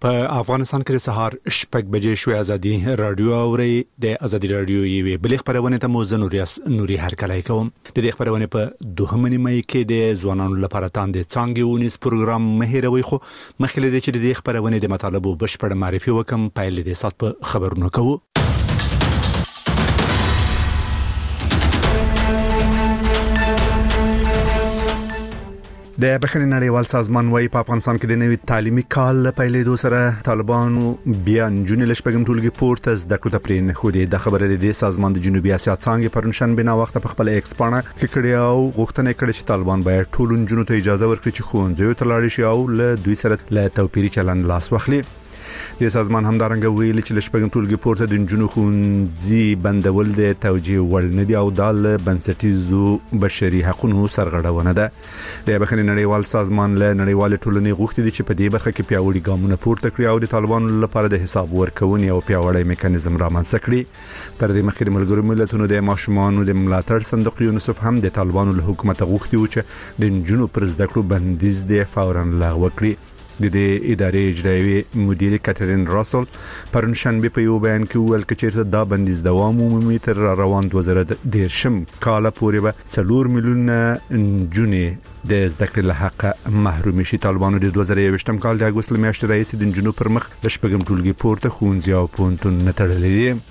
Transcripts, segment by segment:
په افغانستان کې سهار شپږ بجې شوې ازادي رادیو اوري د ازادي رادیو یوې بل خبرونه ته موزن نوري هرکلای کوم د دې خبرونه په دوهمه نیمه کې د ځوانانو لپاره تاند څنګه ونیس پروګرام مهیروي خو مخکې د دې خبرونه د مطالبه بشپړ معرفي وکم پایل د سات په خبرونه کوو د بخښنې نړیوال سازمان وايي په افغانستان کې د نوي تعلیمي کال پیلېدو سره طالبانو بیا نجونې لشپږم ټولګي پورته زده کړو ته پرې نه خو د خبرې د سازمان د جنوبي اسیا څنګه پرنشن بنا وخت په خپل ایکس پاڼه کې کړی او غوښتنه کړې چې طالبان باید ټول نجونو ته اجازه ورکړي چې ښوونځي ته لاړ شي او له دوی سره له توپیري چلند لاس واخلي د سازمان همدارنګه ویلي چې لشپږم ټولګي پورته د نجونو ښوونځي بندول د توجیه وړ نه دی او د بنسټیزو بشري حقوقو سرغړونه ده د بخښنې نړیوال سازمان له نړیوال ټولنې غوښتي چې په دې برخه کې پیاوړي ګامونه پورته کړي او د طالبانو لپاره د حساب ورکونې او پیاوړی میکانیزم رامنځته کړي تر دې مخکې ملګرو ملتونو د ماشومانو د ملاتړ صندوق یونیسف هم د طالبانو له حکومت غوښتي و چې د نجونو پر زده کړو بندیز د فورا لغوه کړي د ادارې اجرایي مدیر کاترین راسل پرنشنبه په یو بیان کې ویل چې دا بندیز دوام عمومي تر روان 2010 کال پورې به 4 میلیون جنې د زده کړې له حق محروم شي طالبانو د 2021 کال د اگست میاشتې راهیسې د جنوب پر مخ د شپږم ټولګي پورته ښوونځي او پوهنتون نه تړلې دي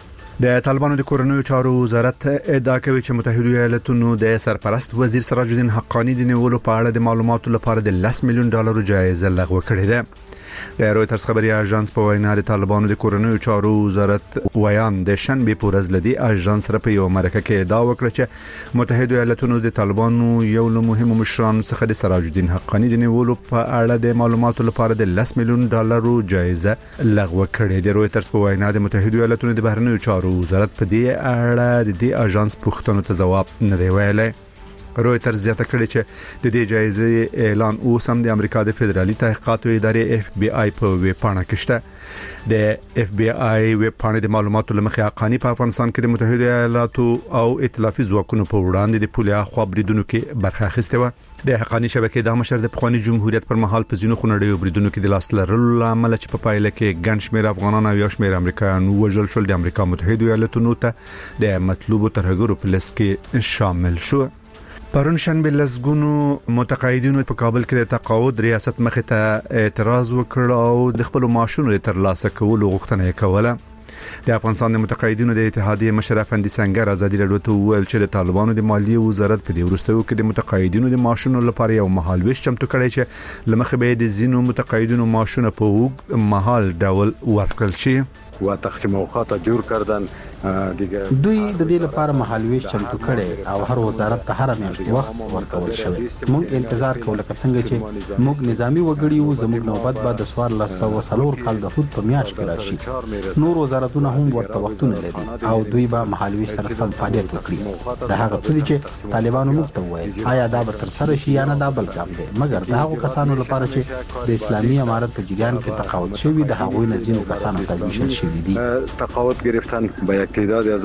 د طالبانو د کورنیو چارو وزارت ادعا کوي چې متحده ایالاتونو د سرپرست وزیر سراج الدین حقانی د نیولو په اړه د معلوماتو لپاره د $10 میلیون جایزه لغوه کړې ده د رويټرز خبري اژانس په وینا د طالبانو د کورنیو چارو وزارت ویان د شنبه په ورځ لدی اژانس سره په یو مرکه کې ادعا وکړه چې متحده ایالاتونو د طالبانو یو له مهمو مشرانو څخه د سراج الدین حقانی د نیولو په اړه د معلوماتو لپاره د $10 میلیون جایزه لغوه کړې د رويټرز په وینا د متحده ایالاتونو د بهرنیو چارو وزارت په دې اړه د اژانس پوښتنو ته جواب نه دی ویلی رويټرز زیاته کړې چې د دې جایزې اعلان اوس هم د امریکا د فدرالي تحقیقاتو ادارې FBI په ویب پاڼه کې شته د FBI ویب پاڼه د معلوماتو لمخې حقانی په افغانستان کې د متحده ایالاتو او ائتلافي ځواکونو په وړاندې د پولیو خبرېدونکو کې برخه اخیسته و د حقانی شبکې د مشر د پخوانی جمهوریت پر مهال په ځینو خونړیو بریدونو کې د لاس لرلو عمل چې په پایله کې ګڼ شمېر افغانان او یو شمېر امریکایان وژل شول د امریکا متحده ایالاتونو ته د مطلوبو ترهګرو په لست کې شامل شو پرون شنبه لزګونو متقاعدینو په کابل کې د تقاعد ریاست مخې ته اعتراض وکړ او د خپل معاشونو د ترلاسه کولو غوښتنه کوله د افغانستان د متقاعدینو د اتحادیې مشر افندي سنگر ازادي رادیو ته ویل چې د طالبانو د مالیې وزارت په دې وروستیو کې د متقاعدینو د معاشونو لپاره یو مهالويش چمتو کړی چې لمخې به د زینو متقاعدینو معاشونه په وګ مهال ډول ورکړل شي و تقسیم اوقات جوړ کردن دیگه دوی د دې لپاره محلوي چمتو کړي او هر وزارت ته هر میاشت وخت ورکول شوی موږ انتظار کوو لکه څنګه چې موږ نظامی وګړي وو زموږ نوبت بعد د 1404 کال د خود په میاشت کې راشي نور وزارتونه هم ورته وختونه لري او دوی به محلوي سره سم فعالیت وکړي دا هغه څه چې طالبانو موږ ته وایي آیا دا به تر سره شي یا نه دا بل کار دی مګر دا هغه کسانو لپاره چې د اسلامي امارت په جریان کې تقاعد شوی د هغوی نزینو کسانو ته ویشل شوی دي تقاعد گرفتن به تعداد از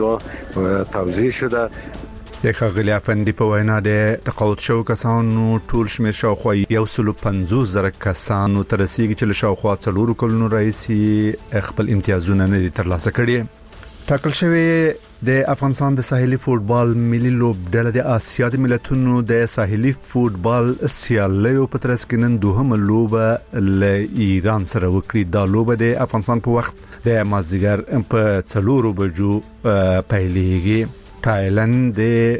توزیع شده د خغلی افندی په وینا د تقاعد شو کسانو ټول شمیر شاوخوا 150,000 کسانو تر رسیدي چې شاوخوا 4 کلونو رئیسي خپل امتیازونه نه ترلاسه کړي ټاکل شوی د افغانستان د ساحلي فوتبال ملي لوبډله د آسیا د ملتونو د ساحلي فوتبال سیالیو په ترڅ کې نن دوهمه لوبه له ایران سره وکړي دا لوبه د افغانستان په وخت د مازدیګر په 4 بجو پیلېږي تایلند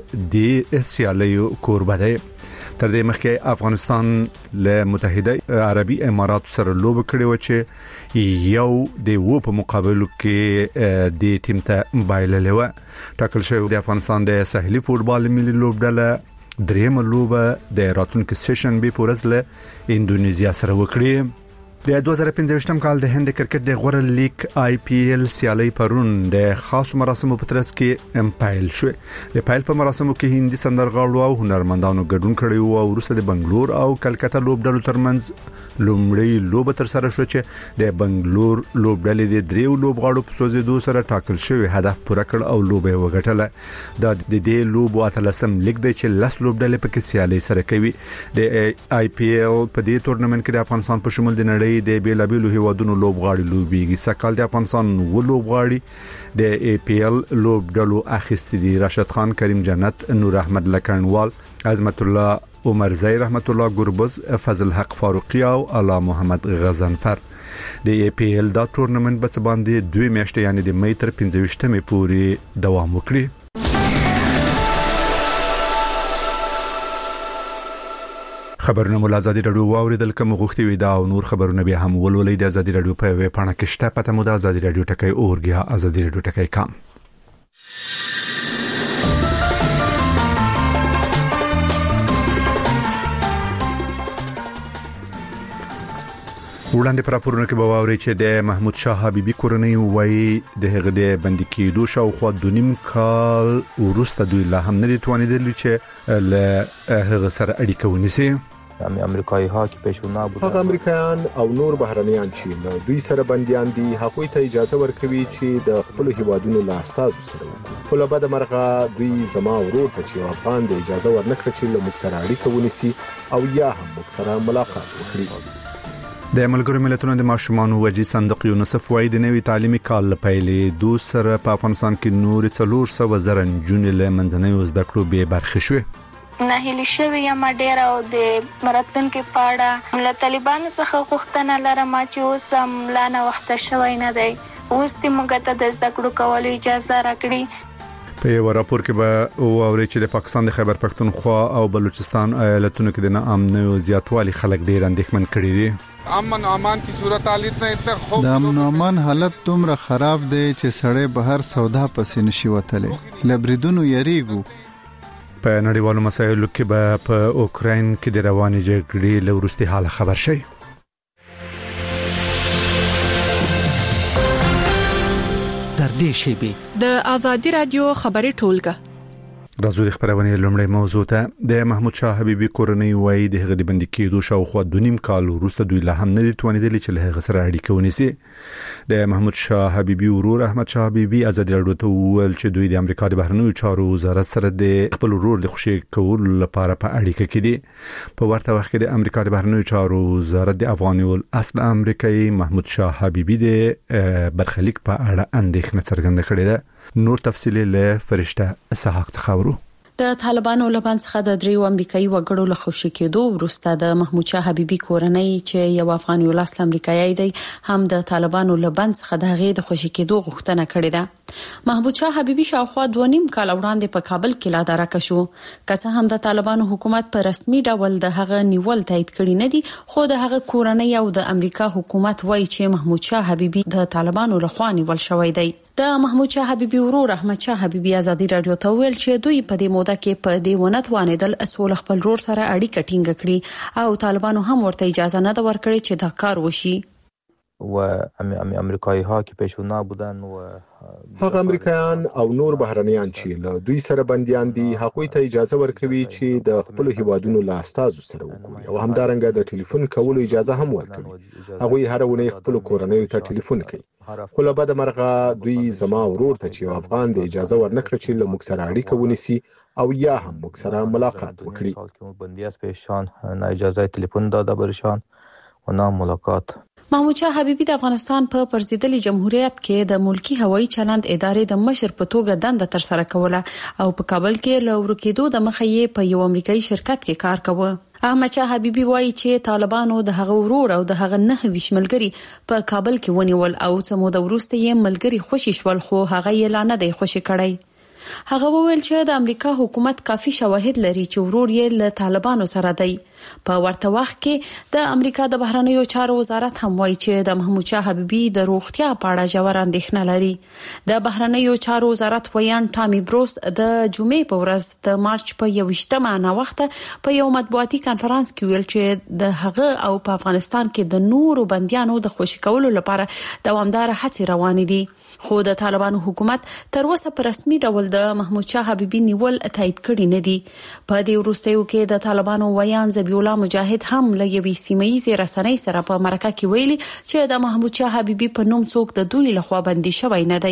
د سیالیو کوربه دی تر دې مخکې افغانستان له متحده عربي امارات سره لوب کړی و چې یو د وو په مقابل کې د ټیم ته بایللې و ټاکل شوی د افغانستان د ساحلي فوتبال ملي لوبډله درېمه لوبه د راتلونکي سیشن به پورز له انډونیزیا سره وکړي د 2015 کال د هند کرکټ د غوړه لیگ IPL سیالي پرون د خاص مراسمو په ترڅ کې پایل شو د پایل په مراسمو کې هندي سندرغاړو او هنرمندانو ګډون کړي او وروسته د بنگلور او کلکته لوبډلو ترمنځ لومړی لوب تر سره شو چې د بنگلور لوبډلې د دریو لوبغاړو په سوزیدو سره ټاکل شوی هدف پوره کړ او لوب یې وګټله د دې لوب اتلسم لیگ د چې لاس لوبډلې په کې سیالي سره کوي د IPL په دې تورنمنت کې د افغانستان په شمول د نړۍ کې د بیلابیلو هیوادونو لوبغاړي لوبيږي. سکهال د افغانستان لوبغاړي د APL لوب ډلو اخیستي دي. راشد خان، کریم جنت، نور احمد لکنوال، عظمت الله عمر زئی، رحمت الله ګربز، فضل حق فاروقی او الا محمد غزنفر. د APL دا ټورنمنت په څ باندې 2 میاشتې یعنی د مې تر 15مې پورې دوام وکړي. خبرونه مول ازادي رادیو واوریدل کوم غوښتي وي دا او نور خبرونه به هم ولولې د ازادي رادیو په ویب پاڼه کې شته. پته مو د ازادي رادیو ټکی اورګیا ازادي رادیو ټکی کام. وړاندې پر راپورونه کې به واوري چې د محمود شاه حبیبي کورنۍ وایي د هغه د بندي کېدو شاوخوا 2.5 کال وروسته دوی لا هم نه توانیدل چې له هغه سره اړیکه ونیسي. امریکایي ها کې پېښونه بود. هغه امریکایان او نور بهرنیان چې له دوی سره بنديان دي هغوی ته اجازه ورکوي چې د خپل هیوادونو له استازو سره وکړي. خو له بده مرغه دوی زما ورور ته چې افغان د اجازه ورنکړي چې له موږ سره اړیکه ونیسي او یا هم موږ سره ملاقات وکړي. د ملګرو ملتونو د ماشومان وجي صندوق یونیسف وايي د نوي تعلیمي کال لپاره د سره په افغانستان کې نور 400 زره نجونې له منځنۍ زده کړو به برخه شوي. نه هلي شوی یم ډیر او د مراتلون کې پاړه له طالبانو څخه غوښتنه لرم چې اوس هم لا نه وخت شوی نه دی. اوس د موږ ته د زده کړو کولو اجازه راکړي. په یو راپور کې به واوري چې د پاکستان د خیبر پختونخوا او بلوچستان ایالتونو کې د ناامنۍ او زیاتوالي خلک ډیر اندېښمن کړي دي. امن امان کی صورتحال ته خو د امن امان حالت دومره خراب دی چې سړی بهر سودا پسې نشي وتلی. لبریدونو یریګو. په نړیوالو مسایلو کې به په اوکراین کې د روانې جګړې له وروستي حال خبر شي. در دې شیبه د ازادي رادیو خبري ټولګه راځو د خبرونه لومړی موضوع ته. د محمود شاه حبیبي کورنۍ وایي د هغه د بندي کېدو شاوخوا 2.5 کال وروسته دوی لا هم نه توانیدل چې له هغه سره اړیکه ونیسي. د محمود شاه حبیبي ورور احمد شاه حبیبي ازادي رادیو ته وویل چې دوی د امریکا د بهرنیو چارو وزارت سره د خپل ورور د خوشي کولو لپاره په اړیکه کې دي. په ورته وخت کې د امریکا د بهرنیو چارو وزارت د افغاني اصل امریکایي محمود شاه حبیبي د برخلیک په اړه اندېښنه څرګنده کړې ده. نور تفصیل له فرشته اسحاق څخه. د طالبانو لبان څخه د دریو امریکایي وګړو له خوشي کېدو وروسته د محمود شاه حبیبي کورنۍ چې یو افغاني ولس امریکایي دی هم د طالبانو لبان څخه د هغې د خوشي کېدو غوښتنه کړې ده. محمود شاه حبیبي شاوخوا 2.5 کال وړاندې په کابل کې لا درکه شو. که څه هم د طالبانو حکومت په رسمي ډول د هغه نیول تایید کړی نه دي، خو د هغه کورنۍ او د امریکا حکومت وایي چې محمود شاه حبیبي د طالبانو لخوا نیول شوی دی. د محمود شاه حبیبي ورور احمد شاه حبیبي ازادي رادیو ته ویل چې دوی په دې موده کې په دې ونه توانیدل چې خپل ورور سره اړیکه ټینګه کړي او طالبانو هم ورته اجازه نه ورکړي چې دا کار وشي. و امریکایي ها کې پېښونه بودن و هغه امریکایان او نور بهرنیان چې له دوی سره بنديان دي هغوی ته اجازه ورکوي چې د خپل هیوادونو له استازو سره وګوري او همدارنګه د ټلیفون کولو اجازه هم ورکوي. هغوی هر ونه خپل کورنۍ ته ټلیفون کوي. خو له بده مرغه دوی زما ورور ته چې افغان د اجازه ورنکړي چې له موږ سره اړیکه ونیسي او یا هم موږ سره ملاقات وکړي. بندیاس پېښان نه اجازه ټلیفون داده برشان و نه ملاقات. محمود شاه حبیبي د افغانستان په پرزیدلي جمهوریت کې د ملکی هوایي چلند ادارې د مشر په توګه دنده تر سره کوله او په کابل کې له ورکېدو د مخې په یو امریکایي شرکت کې کار کاوه. احمد شاه حبیبي وایي چې طالبانو د هغه ورور او د هغه 9 ملګري په کابل کې ونیول او څه موده وروسته یې ملګري خوشي شول، خو هغه یې لا نه دی خوشي کړی. هغه وویل چې د امریکا حکومت کافي شواهد لري چې ورور یې له طالبانو سره دی. په ورته وخت کې د امریکا د بهرنیو چارو وزارت هم وایي چې د محمود شاه حبیبي د روغتیا په اړه ژور اندېښنه لري. د بهرنیو چارو وزارت ویان ټامي بروس د جمعې په ورځ د مارچ په 21 وخت په یو مطبوعاتي کانفرنس کې ویل چې د هغه او په افغانستان کې د نورو بنديانو د خوشي کولو لپاره دوامدار هڅې روانې دي. خو د طالبانو حکومت تر اوسه په رسمي ډول د محمود شاه حبیبي نیول تایید کړی نه دي. په دې وروستیو کې د طالبانو ویان ذبیح الله مجاهد هم له یوې سیمه‌ییزې رسنۍ سره په مرکه کې ویلي چې د محمود شاه حبیبي په نوم څوک د دوی لخوا بندي شوی نه دی.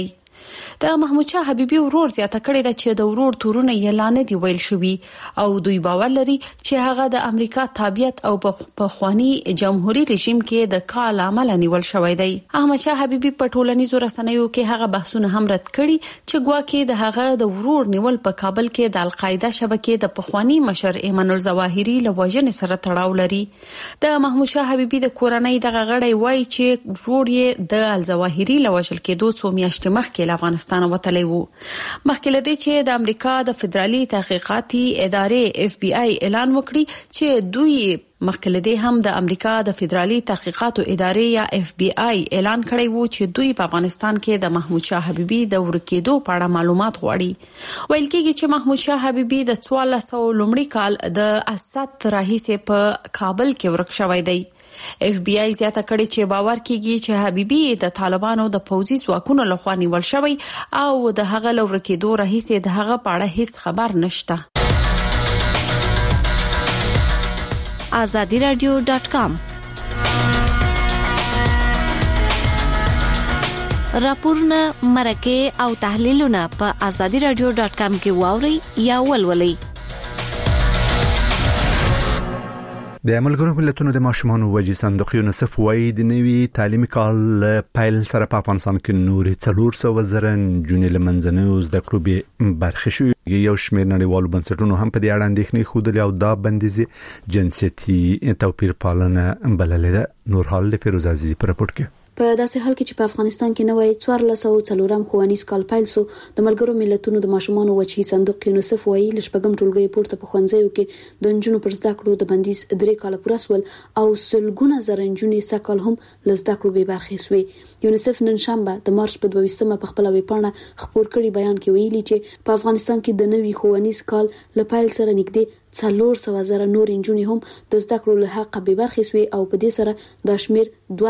د محمود شاه حبیبي ورور زیاته کړې ده چې د ورور تورونه اعلان دي ویل شوی او دوی باور لري چې هغه د امریکا تابعیت او په خواني جمهوریت رژیم کې د کال عمل نیول شوی دی. احمد شاه حبیبي په ټولنیزو رسنیو کې هغه بحثونه هم رد کړي چې ګواکې د هغه د ورور نیول په کابل کې د القاعده شبکې د پخوانی مشر ایمن الظواهری له وژنې سره تړاو لري. د محمود شاه حبیبي د کورنۍ دغه غړی وایي چې ورور یې د الظواهری له وژل کېدو څو میاشتې مخکې له افغانستان وتلی وو. مخکې له دې چې د امریکا د فدرالي تحقیقاتي ادارې FBI اعلان وکړي چې دوی مخکې له دې هم د امریکا د فدرالي تحقیقاتو ادارې یا FBI اعلان کړی وو چې دوی په افغانستان کې د محمود شاه حبیبي د ورکېدو په اړه معلومات غواړي. ویل کېږي چې محمود شاه حبیبي د 1400 لومړي کال د اسد راهیسې په کابل کې ورک شوی دی. FBI زیاته کړي چې باور کیږي چې حبیبي د طالبانو د پوځي ځواکونو لخوا نیول شوی او د هغه لور کېدو راهیسې د هغه په اړه هیڅ خبر نشته. azadiradio.com راپورونه مرکه او تحلیلونه په azadiradio.com کې واوري یا ولولئ. د ملګرو ملتونو د ماشومانو وجې صندوق یونیسف وايي د نوي تعلیمي کال پیل سره په افغانستان کې نورې 400,000 نجونې له منځنیو زده کړو به برخه شوي. یو شمېر نړیوالو بنسټونو هم په دې اړه اندېښنې ښودلې او دا بندیزي جنسیتي توپیر پالنه بللې ده. نور حال د فیروز عزیزي په راپور کې. په داسې حال کې چې په افغانستان کې نوې 1404 ښوونیز کال پیل سو، د ملګرو ملتونو د ماشومانو وجهي صندوق یونیسف وايي لشپږم ټولګي پورته په ښوونځیو کې د نجونو پر زده کړو د بندیز 3 کال پوره سول او سلګونه زره نجونې سکهال هم له زده کړو به برخې سوې. یونیسف نن شنبه د مارچ په 22مه په خپل ویبپاڼه خبر کړي بیان کې ویلي چې په افغانستان کې د نوي ښوونیز کال له پیل سره نږدې 400,000 نور نجونې هم د زده کړو له حق به برخې سوې او په دې سره د شمیر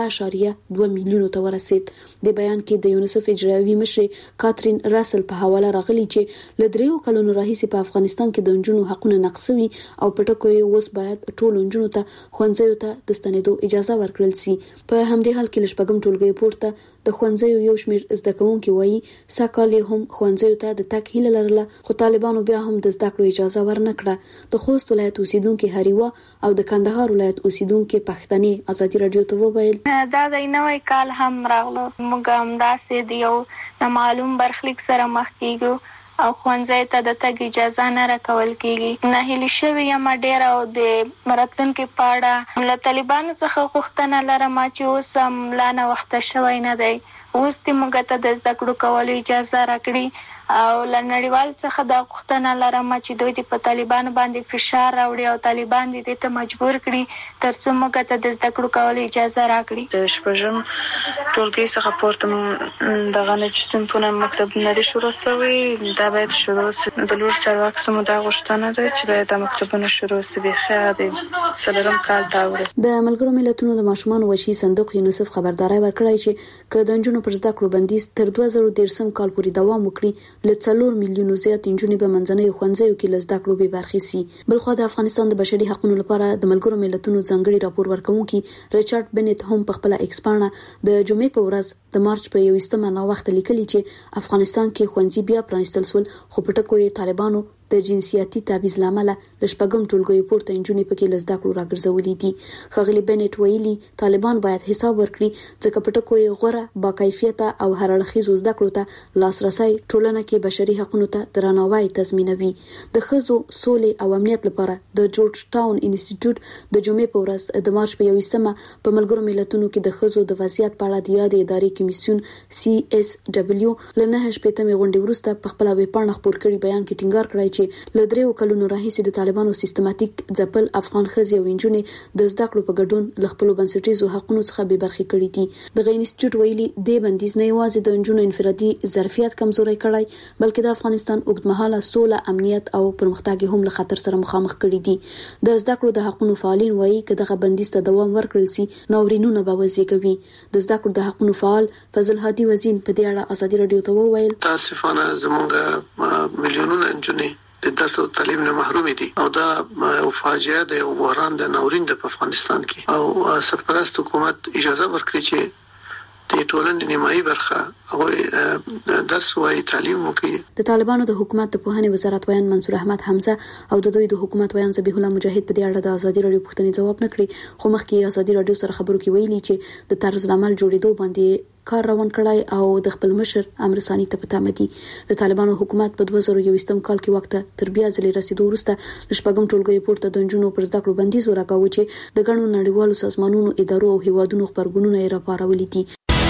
2.2 میلیونو ته ورسید. د بیان کې د یونیسف اجرایوي مشر کاترین راسل په حواله راغلی چې له 3 کلونو راهیسې په افغانستان کې د نجونو حقونه نقصوي او په ټکو یې اوس باید ټول نجونو ته ښوونځیو ته د ستنېدو اجازه ورکړل شي. په همدې حال کې لشپږم ټولګي پورته د ښوونځیو یو شمیر زده کوونکي وایي سکهال هم ښوونځیو ته د تګ هیله لرله، خو طالبانو بیا هم د زده کړو اجازه ورنکړه. د خوست ولایت اوسیدونکو هریوا او د کندهار ولایت اوسیدونکو پښتني ازادي رادیو ته وویل دا د نوې کال هم راغله، موږ هم داسې د یو معلوم برخلیک سره مخ کیږو او ښوونځي ته د تګ اجازه نه راکول کیږي. نه هلي شوی یم ډیر او د راتلونکي په اړه له طالبانو څخه غوښتنه لرم چې اوس هم لا نه وخت شوی نه دی. اوس دې موږ ته د زده کړو کولو اجازه راکړي او له نړیوال څخه د غوښتنه لرم چې دوی د په طالبانو باندې فشار راوړي او طالبان دې ته مجبور کړي ترڅو موږ ته د زده کړو کولو اجازه راکړي. شپږم ټولګي څخه پورته دغه چې صنفونه مکتبونه دي شروع شوي، دا باید شروع شي. د لور چارواکو سمو دا غوښتنه ده چې باید د مکتبونو شروع شي بخیر د څلورم کال ته ورسېږي. د ملګرو ملتونو د ماشومانو وجهي صندوق یونیسف خبرداري ورکړی چې که د نجونو پر زده کړو بندیز تر 2013 کال پورې دوام وکړي له 4 میلیونو زیات نجونې په منځنیو ښوونځیو کې له زده کړو به برخې شي. بلخو د افغانستان د بشري حقوقو لپاره د ملګرو ملتونو ځانګړي راپور ورکونکي ریچارډ بنت هم په خپل ایکس پاڼه د جمعې په ورځ د مارچ په 21مه نو وخت لیکلي چې افغانستان کې ښوونځي بیا پرانستل سول، خو په ټکو یې طالبانو د جنسیاتي تبعیض لامل لشپږم ټولګي پورته نجونې پکې له زده کړو راګرځولې دي. خغلی بنت ویلي طالبان باید حساب ورکړي ځکه په ټکو یې غوره با کیفیته او هر اړخیزو زده کړو ته لاسرسي ټولنه کې بشري حقوقو ته درناوی تضمینوي. د ښځو سولې او امنیت لپاره د جورج ټاون انسټیټیوټ د جمعې په ورځ د مارچ په 21مه په ملګرو ملتونو کې د ښځو د وضعیت په اړه د یاد ادارې کمیسیون CSW لنه شپږمې غونډې وروسته په خپل ویبپاڼه خبر کړي بیان کې ټینګار کړی چې له 3 کلونو راهیسې د طالبانو سیستماتیک ځپل افغان ښځې او نجونې د زده کړو په ګډون له خپل بنسټیزو حقوقو څخه بې برخې کړي دي. د انسټیټیوټ ویلي د بندیز نه یوازې د نجونو انفرادي ظرفیت کمزوري کړای بلکې د افغانستان اوږدمهاله سوله، امنیت او پرمختګ هم له خطر سره مخامخ کړي دي. د زده کړو د حقوقو فعالین وایي چې دغه بندیز ته دوام ورکړل سي ناورینونه به وزېږوي. د زده کړو د حقوقو فعال فضل هادي وزین په دې اړه ازادي رادیو ته وویل تاسفانه زمونږ میلیونونه نجونې د تاسو تعلیم نه محروم دي او دا یو فاجعه ده او بحران د ناورین د افغانستان کې او سرپرست حکومت اجازه ورکړي چې د ټولنې نیمایي برخه هغه درس وايي تعلیم وکړي. د طالبانو د حکومت د پوهنې وزارت ویان منصور احمد حمزه او د دوی د حکومت ویان ذبیح الله مجاهد په دې اړه د ازادي رادیو پوښتنې جواب نکړي، خو مخکې ازادي رادیو سره خبرو کې ویلي چې د طرز العمل جوړېدو باندې کار روان کړای او د خپل مشر امر ثاني ته پته مدي. د طالبانو حکومت په 2021 کال کې وخت تر بیا ځلې رسیدو وروسته لشپږم ټولګي پورته د نجونو پر زده کړو بندیز ورکاوه چې د ګڼو نړیوالو سازمانونو ادارو او هیوادونو خبرګونونه یې راپارولي دي.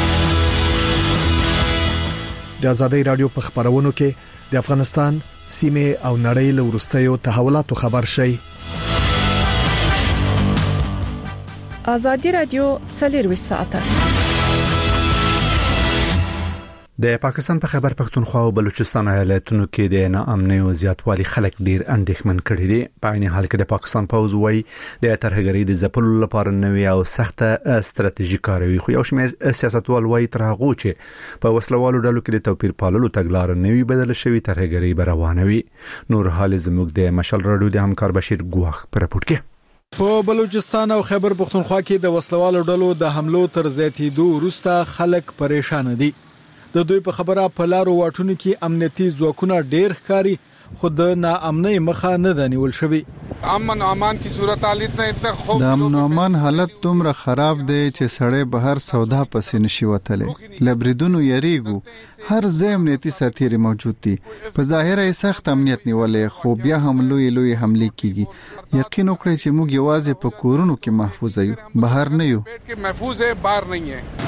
د ازادي رادیو په خبرونو کې د افغانستان سیمه او نړۍ له وروستیو تحولاتو خبر شي. ازادي رادیو 24 ساعته. د پاکستان په خیبر پختونخوا او بلوچستان ایالتونو کې د ناامنۍ او زیاتوالي خلک ډیر اندېښمن کړي دي. په عین حال کې د پاکستان پوز وایي د ترهګرۍ د ځپلو لپاره نوې او سخته ستراتیژي کاروي، خو یو شمېر سیاستوال وایي تر هغه چې په وسلوالو ډلو کې د توپیر پاللو تګلارې نوې بدل شوې ترهګرۍ روانوي. نور حال زموږ د مشال رادیو د همکار بشیر ګواخ پر راپور کې. په بلوچستان او خیبر پختونخوا کې د وسلوالو ډلو د حملو تر زیاتېدو وروسته خلک پریشان دي. د دوی په خبره په لارو واټونو کې امنیتي ځواکونه ډېر ښکاری، خو د ناامنۍ مخه نه ده نیول شوې. امن امان کی صورتحال اتنا خوف د امن امان حالت دومره خراب دی چې سړی بهر سودا پسې نشي وتلی. لبریدونو یریګو هر ځای امنیتي سرتیري موجود دي. په ظاهر یې سخت امنیت نیولې، خو بیا هم لوی حملې کیږي. یقین وکړئ چې موږ یوازې په کورونو کې محفوظ یو، بهر نه یو. محفوظ ہے، بهر نه ہے.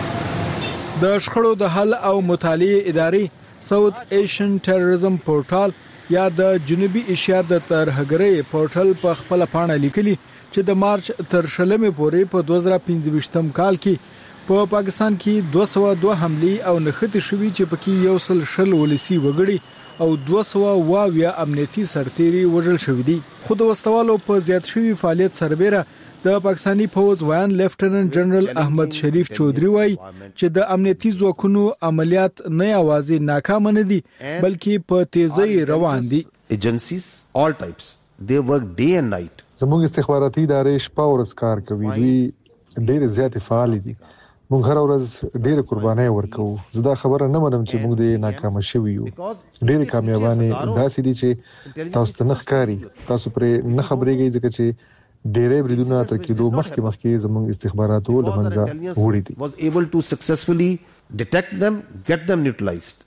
د شخړو د حل او مطالعه ادارې ساوث ایشین ټیرریزم پورټال یا د جنوبي ایشیا د ترهګرۍ پورټل په خپل پاڼه لیکلي چې د مارچ تر شلمې پورې په 2025 کال کې په پاکستان کې 202 حملې او نښتې شوې چې پکې 110 ولسی وګړي او 200 امنیتي سرتیري وژل شوې دي. خو د وسوالو په زیات شوی فعالیت سربېره د پاکستانی فوج ویان لیفټننټ جنرال احمد شریف چودري وایي چې د امنیتي ځواکونو عملیات نه یوازې ناکام نه دي بلکې په تیزی روان دي. ایجنسیز all types they work day and night. زموږ استخباراتي ادارې شپه او ورځ کار کوي، دوی ډېر زیات فعال دي. موږ هر ورځ ډېر قرباني ورکوو. زه دا خبره نه منم چې موږ د ناکام شوي یو. ډېر کامیابانه داسې دي چې تاسو ته نه ښکاري، تاسو پرې نه خبرېږئ ځکه چې ډېرې بریدونه تر کېدو مخکې زموږ استخباراتو له منځه وړي دي. was able to successfully detect them, get them neutralized.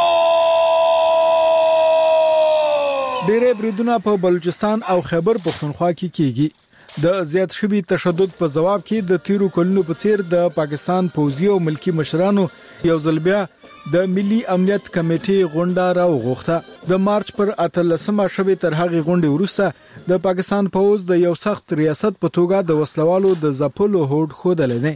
ډېرې بریدونه په بلوچستان او خیبر پختونخوا کې کیږي. د زیات شوی تشدد په جواب کې د تیرو کلونو په څیر د پاکستان پوځي او ملکی مشرانو یو ځل بیا د ملي امنیت کمیټې غونډه راوغوښته. د مارچ پر 18 شوی تر هغه غونډې وروسته د پاکستان پوځ د یو سخت ریاست په توګه د وسلوالو د ځپلو هوډ خوده لنی.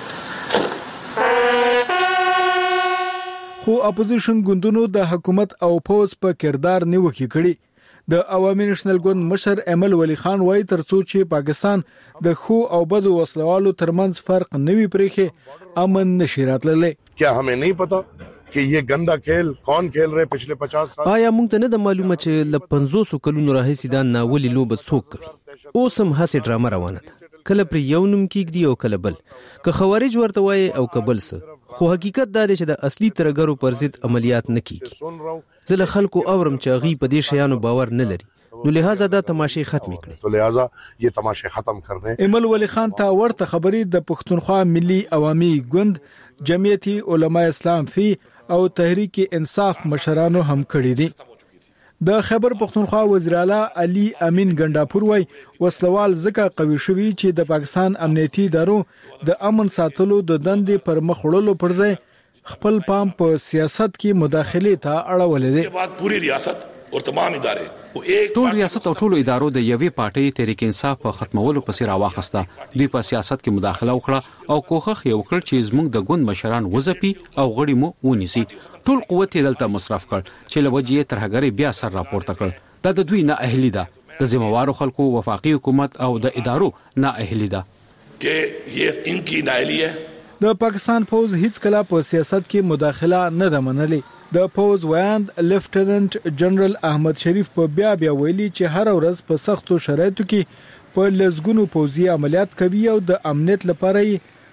خو اپوزیشن ګوندونو د حکومت او پوځ په کردار نیوکه کړې. د عوامي نېشنل ګوند مشر امل ولی خان وایي ترڅو چې پاکستان د خو او بدو وسلوالو ترمنځ فرق نوي پرېخي امن نشي راتللی. क्या हमें नहीं पता कि ये गंदा खेल कौन खेल रहे पिछले 50 साल. آیا موږ ته نه د معلومه چې ل 500 کلونو راهیسې دا ناولي لوبه څوک کوي؟ اوس هم هڅه ډرامه روانه ده، کله پر یو نوم کېږدي او کله بل، که خوارج ورته وایي او کبل څه. خو حقیقت دا دی چې د اصلي ترګرو پر ضد عملیات نه کیږي. زه له خلکو اورم چې هغوی په دې شیانو باور نه لري، نو لہذا دا تماشې ختم کړي. تو لہذا یہ تماشې ختم کرنے. امل ولی خان ته ورته خبرې د پښتونخوا ملي عوامي ګوند، جمعیت علماء اسلام فی او تحریک انصاف مشرانو هم کړي دي. د خیبر پختونخوا وزیر اعلی علي امین ګنداپور وای وسلوال ځکه قوي شوی چې د پاکستان امنیتي ادارو د امن ساتلو د دندې پر مخ وړلو پر ځای خپل پام په سیاست کې مداخله ته اړولې ده. بعد پوری ریاست او تمام ادارې ټول ریاست او ټول ادارو د یوې پارټۍ تحریک انصاف په ختمولو پسې راوخسته. دوی په سیاست کې مداخله وکړه او کوښښ یې وکړ چې زموږ د ګوند مشران وځپي او غړي مو ونیسي. ټول قوت یې دلته مصرف کړ چې لوجې ترهګرۍ بیا سر راپورته کړ. دا د دوی نه اهلي ده، د ذمہوارو خلکو وفاقي حکومت او د ادارو نه اهلي ده. کې یہ ان کی نااهلی ہے. د پاکستان فوج هیڅ کله په سیاست کې مداخله نه ده منلې. د فوج ویاند لیفټننټ جنرال احمد شریف په بیا ویلي چې هر ورځ په سختو شرایطو کې په لزګونو پوځي عملیات کوي او د امنیت لپاره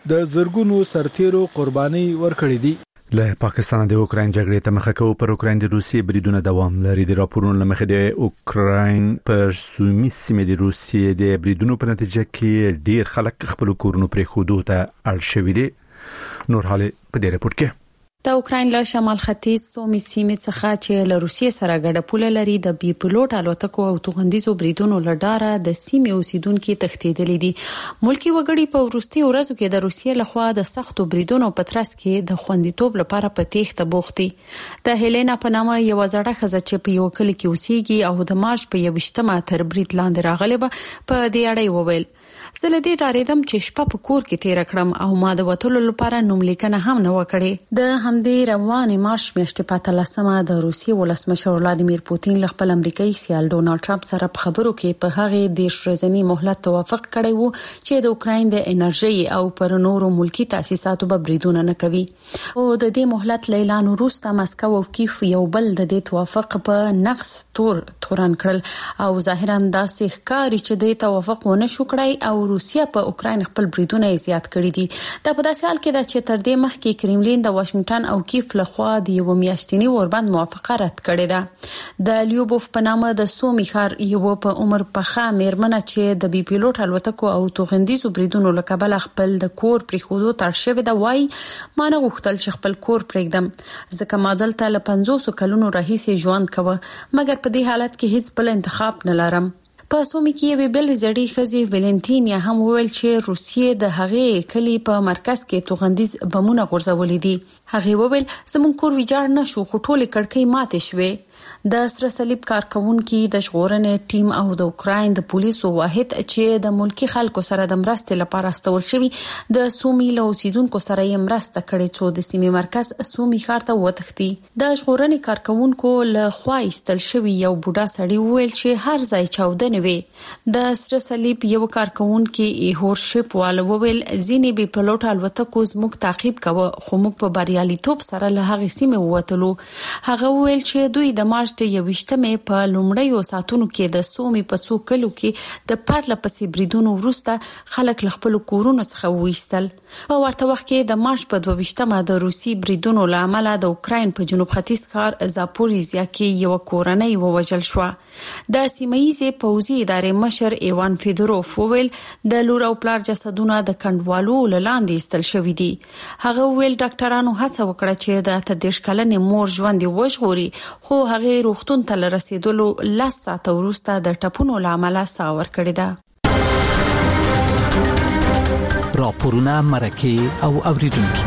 د زرګونو سرتیرو قرباني ورکړې دي. له پاکستان د اوکراین جګړې ته مخه کوي پر اوکراین د روسیې بریدونه دوام لري. د راپورونو لمخې د اوکراین پر سومي سیمې د روسیې د بریدونو په نتیجه کې ډیر خلک خپل کورونو پرې خودو ته اړ شوي دي. نور حال په دې رپورت کې د اوکراین له شمال ختیځ سومي سیمې څخه چې له روسیې سره ګډه پوله لري د بي پلوټ الوتکو او توغندیزو بریدونو لډاره د سیمې اوسیدونکو تښتیدلي دي. ملکی وګړي په وروستي ورځو کې د روسیې لخوا د سختو بریدونو په ترڅ کې د خوندیتوب لپاره په تېښته بوختي. د هیلینا په نامه یو زړه ښځه چې په یو کلی کې اوسېږي او د مارچ په 21مه تر برید لاندې راغله په دې اړه وویل زه له دې ډارېدم چې شپه په کور کې تیر کړم او ما د وټولو لپاره نوم لیکنه هم نه وکړې. د همدې روانې مارچ میاشتې په 13مه د روسیې ولسمشر ولادیمیر پوتین له خپل امریکایي سیال ډونالد ټرمپ سره په خبرو کې په هغه د شرزنی مهلت توافق کړی وو چې د اوکراین د انرژي او پر نورو ملکی تاسیساتو به بریدونه نه کوي. او د دې مهلت اعلان وروسته مسکو او کیف یو بل د دې توافق په نقص تورن کړل او ظاهرا داسې ښکاري چې د توافق ونه شو کړی او روسیا په اوکراین خپل بریدونه زیات کړي دي. دا په داسې حال کې ده چې تر دې مخکې کرملین د واشنگټن او کیف لخوا د یو میاشتنی اوربند موافقه رد کړې ده. د لیوبوف په نامه د سومي ښار یو په عمر پخه میرمنه چې د بي پلوټ الوتکو او توغندیزو بریدونو له کبله خپل د کور پریښودو تر شوی دا وای ما نه غوښتل چې خپل کور پرېږدم ځکه ما دلته له 500 کلونو راهیسې ژوند کوه مګر په دې حالت کې هیڅ بل انتخاب نه لرم. په سومي کې یو بل زړی خزي ولنټینیا هم وویل چې روسیې د هغې کلی په مرکز کې توغندیز بمونه غورځولې دي. هغه وویل زمون کور ویجاړ نشو خو ټول کړکۍ ماتې شوې. د سره صلیب کارکونکو د ژغورنې ټیم او د اوکراین د پولیسو واحد چې د ملکی خلکو سره د مرستې لپاره استول شوی د سومي له اوسیدونکو سره یې مرسته کړې چې د سیمې مرکز سومي ښار ته وتښتي. د ژغورنې کارکونکو له خوا ایستل شوی یو بوډا سړی وویل چې هر ځای چاودنه وي. د سره صلیب یو کارکونکو ایهور شپ والو وویل ځینې بي پلوټ الوتکو زموږ تعقیب کوي خو موږ په بریالیتوب سره له هغه سیمې ووتلو. هغه وویل چې دوی د مارچ د 21مې په لومړیو ساعتونو کې د سومي په څو کلو کې د پرله پسې بریدونو وروسته خلک له خپل کورونو څخه وایستل. په ورته وخت کې د مارچ په 22مه د روسي بریدونو له امله د اوکراین په جنوب ختیځ ښار زاپوریزیا کې یو کورنۍ ووژل شو. د سیمه‌ییزې پوځي ادارې مشر ایوان فیدروف وویل د لور او پلار جسدونه د کندوالو لاندې استل شوې دي. هغه وویل ډاکټرانو هڅه وکړه چې د 13 کلنې مور ژوند وژغوري خو هغه روغتون ته رسیدلو 10 ساعت وروسته د ټپونو لامل ساور کړی ده. راپورونه مرکه او اوریدونکو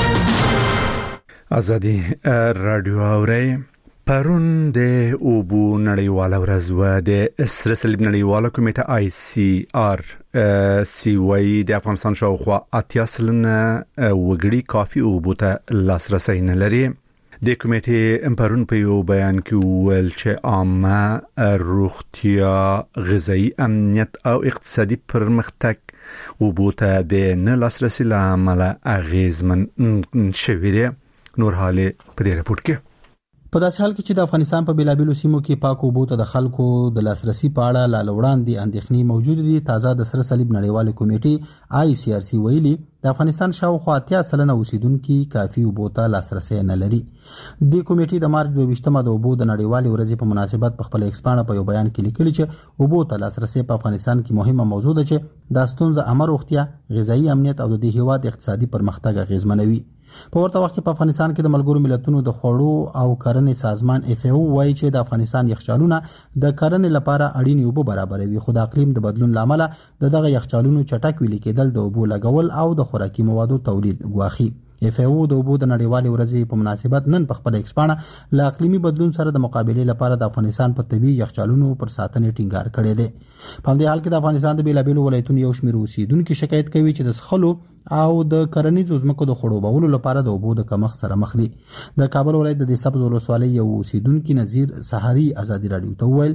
ازادي رادیو اوري پرون د اوبو نړیواله ورځ و د سره صلیب نړیواله کمیټه ICRC وی د افغانستان شاوخوا 80 سلنه وګړي کافي اوبو ته لاسرسي نه لري. د کمیټې پرون په یو بیان کې ویل چې عامه روغتیا غذایی امنیت او اقتصادي پرمختګ اوبو ته د نه لاسرسي لامل اغیزمن شوی دی. نور حال په دې رپورت کې په داسې حال کې چې د افغانستان په بیلابیلو سیمو کې پاک اوبو ته د خلکو د لاسرسي په اړه لا وړاندې اندېښنې موجود دي. تازه د سره صلیب نړیواله کمیټې ICRC ویلي د افغانستان شاوخوا 80 سلنه اوسیدونکو کافي اوبو ته لاسرسي نه لري. د کمیټې د مارچ 22مه د اوبو د نړیوالې ورځې په مناسبت په خپل ایکسپانه په یو بیان کې لیکلي چې اوبو ته لاسرسي په افغانستان کې مهمه موضوع ده چې د ستونزه امر روغتیا غذایی امنیت او د هیواد اقتصادي پرمختګ اغیزمنوي. په ورته وخت کې په افغانستان کې د ملګرو ملتونو د خوړو او کرنې سازمان FAO وایي چې د افغانستان یخچالونه د کرنې لپاره اړین اوبه برابروي خو د اقلیم د بدلون لامل دغه یخچالونو چټک ویلي کېدل د اوبو لګول او د خوراکي موادو تولید غواخي. FAO د اوبو د نړیوالې ورځې په مناسبت نن په خپل ایکسپانه له اقلیمي بدلون سره د مقابلې لپاره د افغانستان په طبي یخچالونو پر ساتنې ټینګار کړی دی. په همدې حال کې د افغانستان د بیلابیلو ولایتونو یو شمېر اوسیدونکو شکایت کوي چې د څښلو او د کرنیزو ځمکو د خړوبولو لپاره د اوبو د کمښت سره مخ دي. د کابل ولایت د سبز ولسوالۍ یو اوسیدونکو نذیر سحری ازادي رادیو ته ویل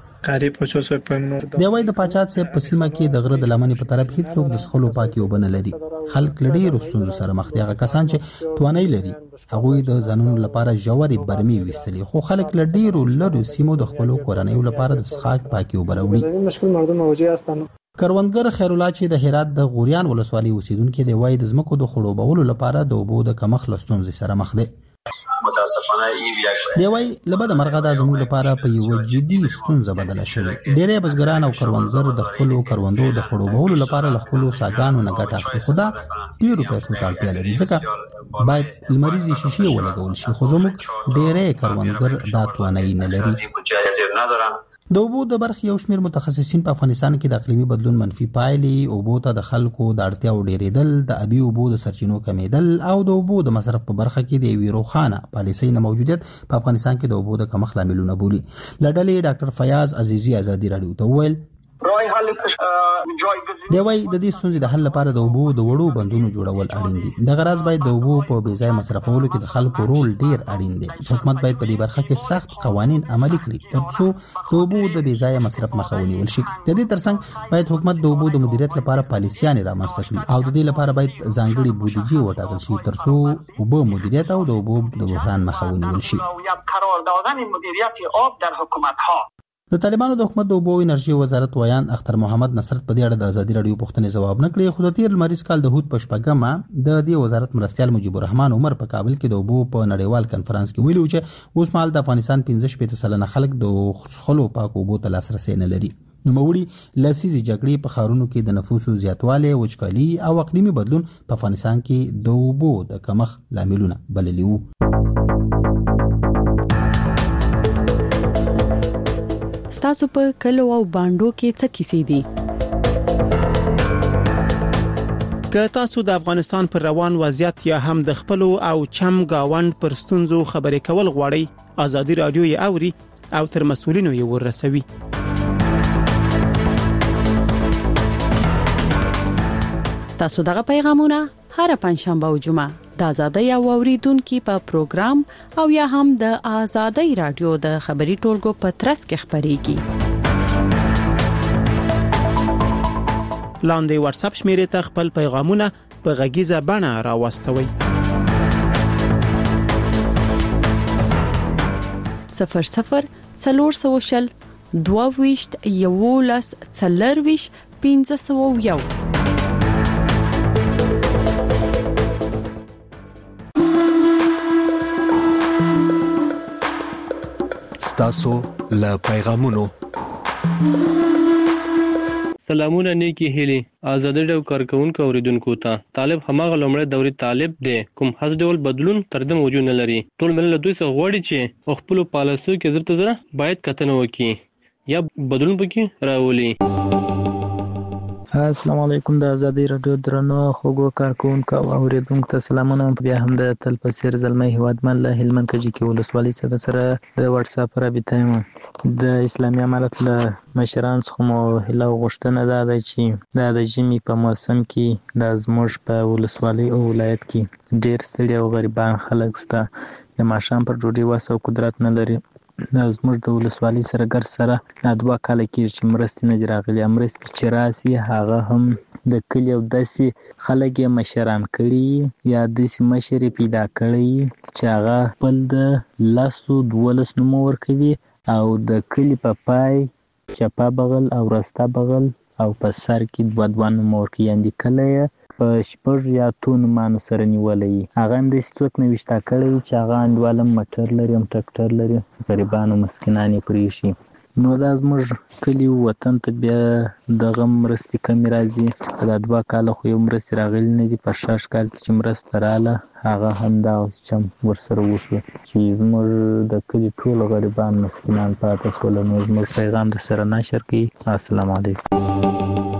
دی وای د پاچات صاحب په سیمه کې د غره د لمنې په طرف هیڅوک د څښلو پاکي اوبه نه لري. خلک لړۍ رسوند سره مخ دي. هغه کسان چې توانای لري هغه د ځانونو لپاره جوړې برمي وستلي خو خلک لړۍ لرو سیمو د خپل کورنۍ لپاره د څښاک پاکي اوبه راوړي. مشکل مردم مواجه هستند. کروندګر خیر الله چې د هرات د غوریان ولسوالۍ اوسیدونکو دی وایي د ځمکو د خړوبولو لپاره د اوبو د کمښت ستونزې سره مخ دي. متاسفانه دی وایي لبد مرغه د زموږ لپاره په یو جدي ستونزه بدله شوې. ډېری بزګران او کروندګر د خپل کروندو د خړوبولو لپاره له خپل ساګانو نه ګټه اخلي. خو دا ډېرو پیسو ته اړتیا لري ځکه باید لمریزې شیشې ولګول شي، خو زموږ ډېری کروندګر دا توانایي نه لري. د اوبو د برخې یو شمېر متخصصین په افغانستان کې د اقلیمي بدلون منفي پایلې، اوبو ته د خلکو د اړتیاو ډېرېدل، د ابي اوبو د سرچینو کمیدل او د اوبو د مصرف په برخه کې د یوې روښانه پالیسۍ نه موجودیت په افغانستان کې د اوبو د کمښت لاملونه بولي. له ډلې ډاکټر فیاض عزیزي ازادي راډیو ته وویل دی وایي د دې ستونزې د حل لپاره د اوبو د وړو بندونو جوړول اړین دي. دغه راز باید د اوبو په بې ځای مصرفولو کې د خلکو رول ډیر اړین دی. حکومت باید په دې برخه کې سخت قوانین عملي کړي ترڅو د اوبو د بې ځای مصرف مخه ونیول شي. د دې ترڅنګ باید حکومت د اوبو د مدیریت لپاره پالیسیانې رامنځته کړي او د دې لپاره باید ځانګړي بودیجه وټاکل شي ترڅو اوبو مدیریت او د اوبو د بحران مخه ونیول شي. د طالبانو د حکومت د اوبو او انرژي وزارت ویان اختر محمد نصرت په دې اړه د ازادي راډیو پوښتنې ځواب نه کړی. خو د تیر لمریز کال د هوت په شپږمه د دې وزارت مرستیال مجيب الرحمن عمر په کابل کې د اوبو په نړیوال کنفرانس کې ویلي چې اوس مهال د افغانستان 15% خلک د خلکو پاک اوبو ته لاسرسي نه لري. نوموړي لسیزې جګړې په ښارونو کې د نفوسو زیاتوالی، وچکالي او اقلیمي بدلون په افغانستان کې د اوبو د کمښت لاملونه بللي وو. ستاسو په کلو او باندو کې څه کیسې دي؟ که تاسو د افغانستان پر روان وضعیت یا هم د خپل او چم گاوند پر ستونزو خبرې کول غواړئ، ازادي رادیو یې اوري او تر مسؤلینو یې ورسوي. ستاسو دغه پیغامونه هر پنځشنبه او جمعه د آزادۍ او اوریدونکو په پروګرام او یا هم د آزادۍ رادیو د خبري ټولګو په ترڅ کې خبريږي. لاندې واتس اپ شمیرې ته خپل پیغامونه په غږیزه بڼه راوستوي. 00 400 22 11 40 501. تاسو له پیغامونو سلامونه نیکی هیلي آزادۍ راډیو کارکونکو اوریدونکو ته. طالب هماغه لومړی دوري طالب دی کوم هڅ ډول بدلون تر دې موجود نه لري. ټول ملت دوی څخه غواړي چې خپل پالیسیو کې زړه باید کتنه وکړي یا بدلون پکې راولي. السلام علیکم د آزادۍ راډیو درنو خوګو کارکونکو او اوریدونکو ته سلامونه. بیا هم د تل پسیر زلمۍ هوادمن له هلمند کجې کې ولسوالۍ سره د واتس اپ رابطه یم. د اسلامي امارت له مشران څخه مو هله غوښتنه ده چې د ژمي په موسم کې د زموږ په ولسوالۍ او ولایت کې ډیر ستړي او غریبان خلک سته چې ماښام پر ډوډۍ وس او قدرت نه لري. زموږ د ولسوالۍ سره ګر سره 2 کال کې چې مرستې نه راغلي، مرستې چې راسي هغه هم د کلی او داسې خلک یې مشران کړي یا داسې مشر پیدا کړي چې هغه خپل د 12 نوم ورکوي او د کلی په پای چپا بغل او راسته بغل او په سر کې 2 نوم ورکوي. یعنی کله په شپږ یا تون مانو سره نیولې هغه هم د څوک نوښتا کړی چې هغه اندواله موټر لري هم ټریکټر لري، غریبانو مسکینان یې پرې شي. نو دا زموږ کلی وطن ته بیا دغه مرستې کمې راځي. دا 2 کاله خو یو مرستې راغلي نه دي. په 6 کال کې چې مرسته رااله هغه هم دا چم ورسره وشو چې زموږ د کلی ټول غریبان مسکینان پاتې شول. نو زموږ پیغام د سره نشر کړي. السلام علیکم.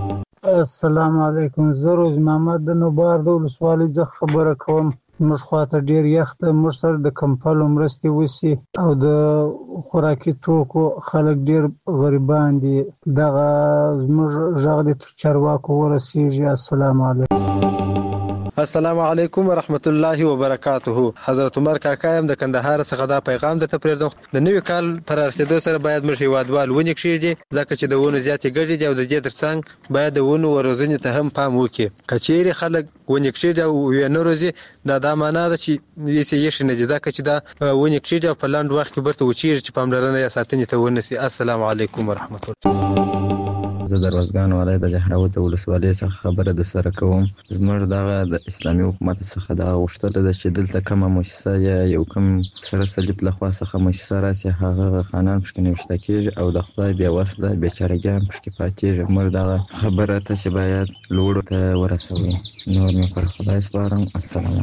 السلام علیکم. زه روز محمد د نوبار د ولسوالۍ څخه خبره کوم. موږ خواته ډیر یخ ده، موږ سره د کمپلو مرستې وسی او د خوراکي توکو خلک ډیر غریبان دي. دغه زموږ ژغ د چارواکو ورسیږي. السلام علیکم. السلام علیکم ورحمت الله وبرکاته. حضرت عمر کاکا یم د کندهار څخه دا پیغام درته پرېږدم. د نوي کال پر رسیدو سره باید موږ هیوادوال ونې کښېږدي ځکه چې د ونو زیاتې ګټې دي او د دې ترڅنګ باید د ونو وروزنې ته هم پام وکړي. که چیرې خلک ونې کښېږدي او یې نه روزي دا معنا ده چې هېڅ یې ایښې نه دي ځکه چې دا ونې کښېږدي او په لنډ وخت کې بیرته وچېږي چې پاملرنه یې ساتنې ته ونیسي. السلام علیکم ورحمت الله. زه د روزګان ولایت د جهراوت ولسوالۍ څخه خبره د سره کوم. زموږ د اسلامي حکومت څخه د غوښتنه ده چې دلته کومه مؤسسه یا یو کوم سره صلیب لخوا څخه مؤسسه راسي هغه خانان پکې نوشته کیږي او د خدای بیا وسله بیچارهګان پکې پاتېږي. موږ دا خبره ته چې باید لوړ ته ورسوي. نور مې پر خدای سپارم. السلام